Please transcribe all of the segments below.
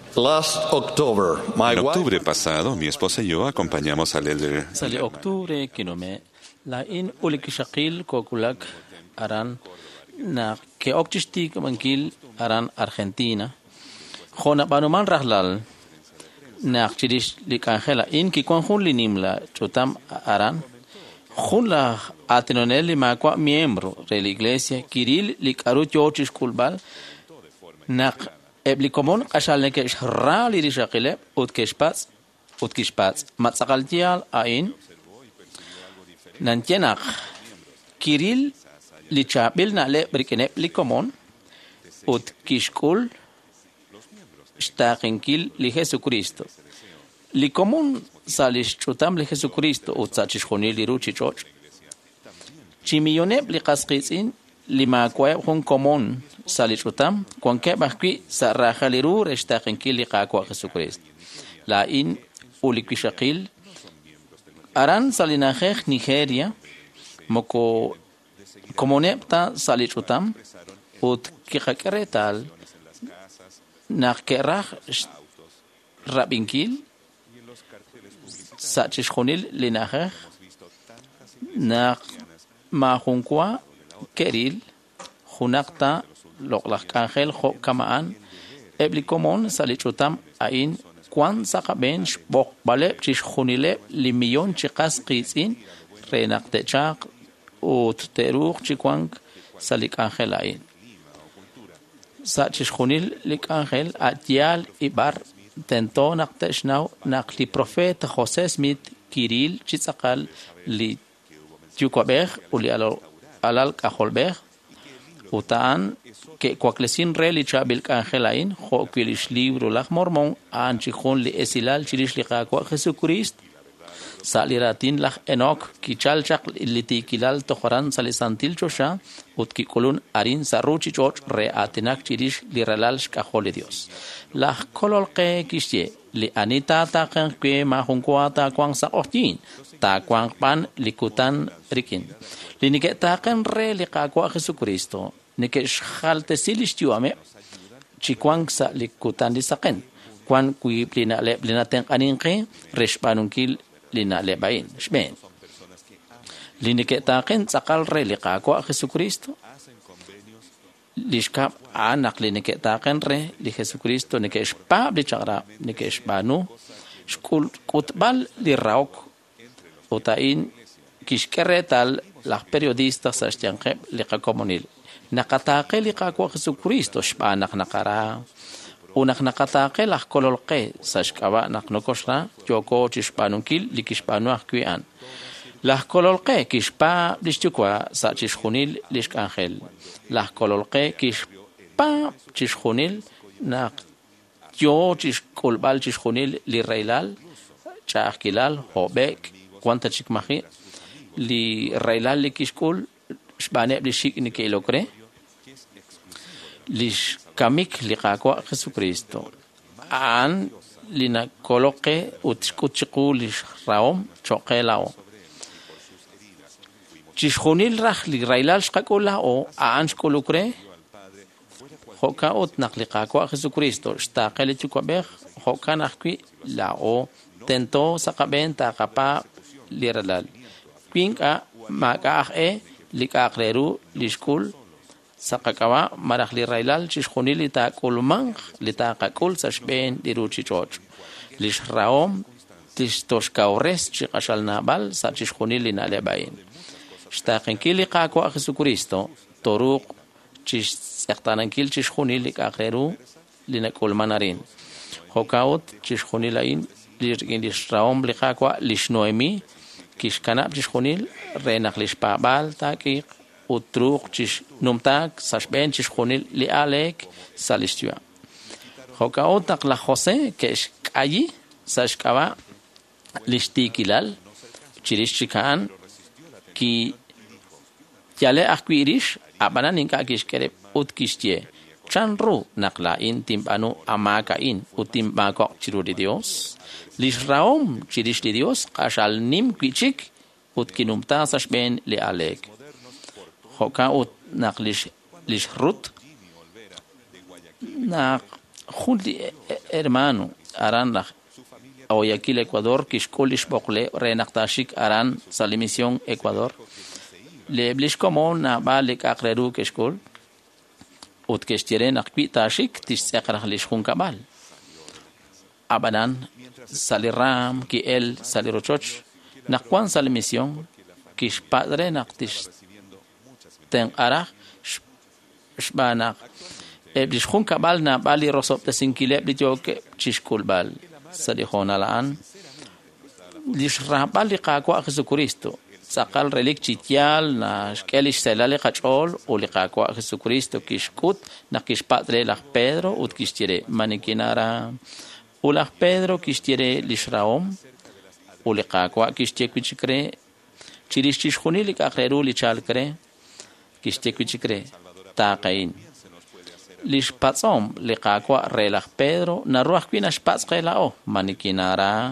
En octubre pasado, mi esposa y yo acompañamos al elder Sali octubre kinome la in ulikishakil kokulak aran na ke oktistik mankil aran Argentina. Jona banuman rahlal na chidish likangela in ki konjun linimla chutam aran. Jun la atenonel ma kwa miembro de la iglesia Kiril likaru chochis kulbal na eblikomon qashal ke shra li rishaqile utkishpats matsakaltial ain nanchenak Kiril lichabil na le brikene blikomon utkishkul shtaqenkil li Jesucristo likomon salish chutam li Jesucristo utsachishkhoni li ruchichoch chimilloneb li qasqisin lima kwa hun komon salichutam kwanke bakwi sarahaliru reshtaqenkil li qaqwa Jesucristo la in ulikwishaqil aran salinajej Nigeria moko komonepta salichutam ut kikakeretal nakkeraj rabinkil sachishkhonil linajej nak majunkwa keril junakta loqlajkangel jo kamaan eblikomon salichutam ain kwan saqaben shbok bale chishkhonile limiyon chiqas qisin renaqtechaq ut teruq chikwank salikangel ain sachishkhonil likangel atyal ibar tento naqteshnaw naqli profeta José Smith Kiril chitzaqal li Yukwabej uli alal kajolbej utaan que kwaklesin reli chabil kangelain jo kwilish libro laj mormon anchijon li esilal chilish li qaqwa Jesucrist saliratin laj enok kichalchaq litikilal tojoran salisantil chosha utkikulun arin saruchi choch re atinak chilish li relal shkajol Dios laj kololqe kishye li anita taqen que majunkwa ta kwang sa otin ta kwang pan likutan rikin linike taqen re li qaqwa Jesucristo nike shalte silishtiwame chikwang sa likutan lisaqen kwan kui plina le plina ten aninqe reshpanunkil lina le bain shmen linike taqen tsaqal re li qaqwa Jesucristo lishkap anak linike taqen re li Jesucristo nike shpa blichagra nike shbanu shkul kutbal li rauk utain kishkeretal las periodistas sashtianqe li qakomonil naqataqe li qaqwa Jesucristo shpanak naqara unak naqataqe las kololqe sashkaba naqnokoshra yoko chishpanunkil li kishpanu akwian las kololqe kishpa lishtukwa sa chishkhunil lishkangel las kololqe kishpa chishkhunil naq yo chishkulbal chishkhunil li reilal chaqilal hobek kwanta chikmaji li reilal li kishkul shbane blishik ni kelokre lish kamik li qaqwa Jesucristo an lina koloqe utskutchiqu lish raom choqelao chishkhunil raj li reilal shqakula o an shkolukre hoka ut naqli qaqwa Jesucristo shtaqel chukwabej hoka naqwi la o tento saqaben taqapa liralal pinka maqae likaqreru lishkul saqakawa maraj li railal chishkhunil ta kulmang litaqakul sashben diruchi choch lishraom tishtoshkaures chiqashal nabal sa chishkhunil linalebain shtaqenkil liqaqwa Jesucristo toruq chishqtanankil chishkhunil likaqreru linakulmanarin hokaut chishkhunilain lishraom liqaqwa lishnoemi kishkanab chishkhunil renaq lishpabal taqiq utruq chish numtak sashben chishkhunil li alek salishtua hokaut naqla José kesh kayi sashkaba lishtikilal chirish chikan ki yale akwirish abana ninka kishkerep utkishtie chanru naqla in timbanu amaka in utimbako chirudi Dios lishraom chirish li Dios qashal nim kwichik utkinumta sashben li alek hoka ut naqlish lishrut naq junti hermano aran la hoy aquí el Ecuador kishkulish bokle renaqtashik aran salimisión Ecuador le blish como na balik akreru kishkul ut kishtiren akpi tashik tisaqrah lish hun kabal abadan saliram ki el salirochoch nakwan salimisión kish padre naktish ten arah shbana blish hun kabal na bali rosop tesinkile blijoke chishkul bal salihon alaan lish rabal liqaqwa Jesucristo saqal relik chitial na shkelish selale qachol u liqaqwa Jesucristo kishkut na kishpatre la Pedro ut kishtire manikinara u la Pedro kishtire lishraom u liqaqwa kishtie kichkre chirish chishkhuni liqaqreru lichalkre kishtie kichkre taqain lish patsom liqaqwa relaj Pedro na ruach kwina shpatzqela o manikinara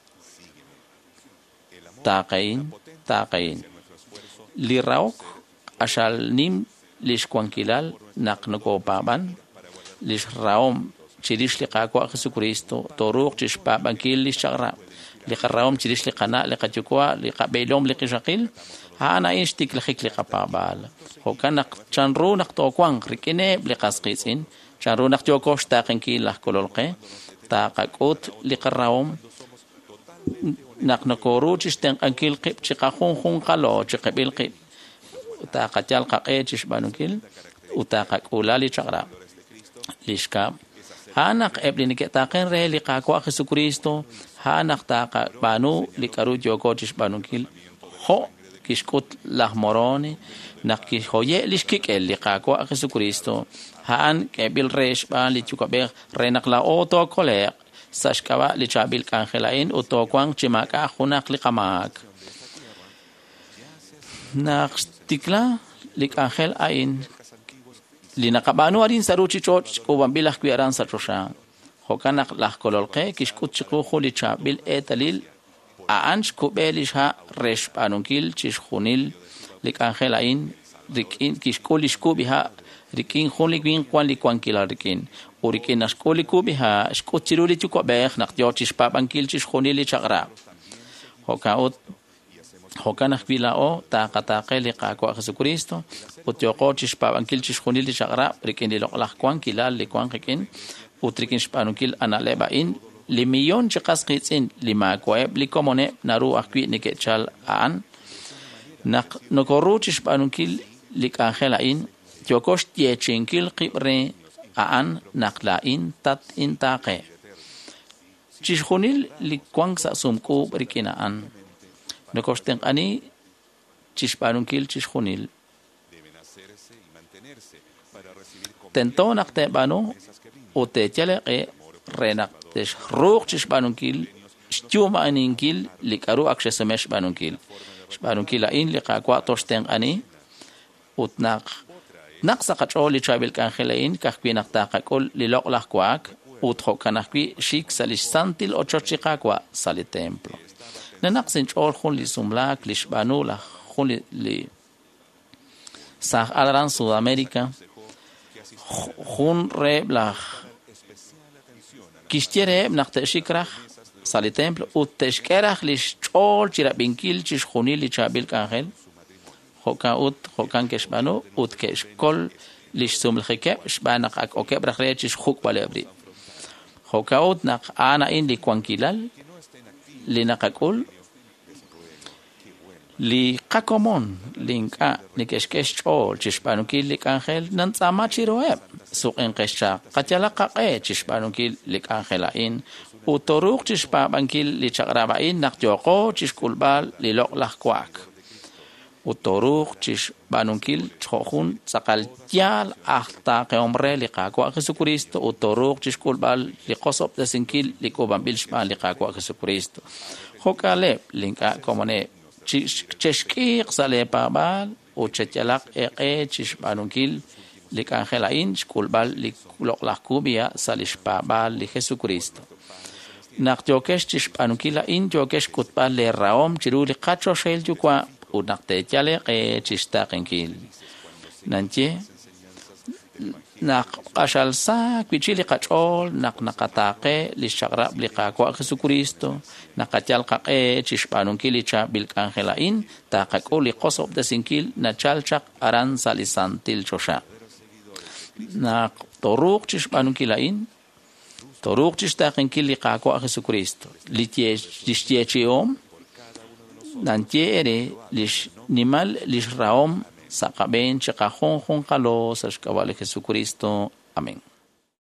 taqain li raok ashal nim lish kwankilal naqnoko paban lish raom chirish liqaqwa Jesucristo toruq chish paban kil lish chagra liqaraom chirish liqana liqachukwa liqabeilom liqishaqil ana ishtik liqik liqapabal hokanak chanru naqtokwang rikine liqasqisin chanru naqtokosh taqinki laqkololqe taqakut liqaraom naqnakoru chisten ankil qib chiqahun qalo chiqabil qib utaqachal qaqe chishbanunkil utaqakulali chagra lishka hanak eblinike taqen re liqaqwa Jesucristo hanak taqa banu likaru joko chishbanunkil ho kishkut lahmoroni nakki hoye lishkik el liqaqwa Jesucristo han kebil resh ban lichukabe renakla oto kolek sashkaba lichabil kangelain utokwang chimaka hunak likamak nakstikla likangel ain linakabanu arin saruchi choch kubambilah kwiaran satrosha hokanak lahkololke kishkut chiklu lichabil etalil aanch kubelisha resh panunkil chishkhunil likangel ain rikin kishkulish kubiha rikin khulik bin kwan likwan kila rikin urikin naskoli kubiha shkuchiruli chuko beh naqtiochish pabankil chish khunili chagra hokaut hokanak bilao taqataqe liqaqwa Jesucristo utyoqo chish pabankil chish khunili chagra rikin liloqlah kwan kila likwan qikin utrikin shpanunkil analebain limiyon chiqasqitsin limakweb likomone naru akwi nikechal an nokoru chish panunkil likangelain Yokosh tiechinkil qibre aan naklain tat intaqe chishkhunil likwang sa sumku rikinaan nokosh tenqani chishpanunkil chishkhunil tento naqte banu utechale renak tesh ruq chishpanunkil shtiuma aninkil likaru akshesemesh banunkil shpanunkil ain liqaqwa toshten ani utnaq naqsa qacholi chabil kangelain kahpinak taqakol liloqlah kwak utho kanakwi shik salish santil ochochiqakwa sali templo nanaqsin chol khun li sumlak lishbanula khun li sah alaran Sudamérica khun reblah kishtiere naqte shikrah sali templo uteshkerah lish chol chirabinkil chish khunil li chabil kangel hokan keshbanu ut keshkol lish sumlkhike shbanak ak oke brakhrechish khuk balebri hokaut nak ana indi kwankilal linakakul li qakomon linka nikeshkesh chol chishbanukil likangel nantsama chiroeb suqin qesha qachalaqaqe chishbanukil likangelain utoruq chishpabankil lichaqrabain naqjoqo chishkulbal liloqlah kwak utoruq chish banunkil chojun sakal tial hasta que hombre liqaqwa Jesucristo utoruq chish kulbal liqosop desinkil likobambil shban liqaqwa Jesucristo hokale linka komone chish cheshkiq sale pabal uchechalaq eqe chish banunkil likangelain kulbal liqloqlaqubia salish pabal li Jesucristo naqjokesh chish banunkila in jokesh kutbal le raom chiru liqacho shel jukwa unakte chale ke chista kenkil nanche nak qashalsa kwichili qachol nak nakataqe li shagrab li qaqwa Jesucristo nakachal qaqe chishpanun kilicha bil angelain taqaqo li qosob de sinkil nachalchaq aran salisantil chosha nak toruq chishpanun kilain toruq chishtaqin kili qaqwa Jesucristo li tiechiom nantiere lish nimal lish raom Saqaben chaqajon jon qalo sashkawale Jesucristo. Amén.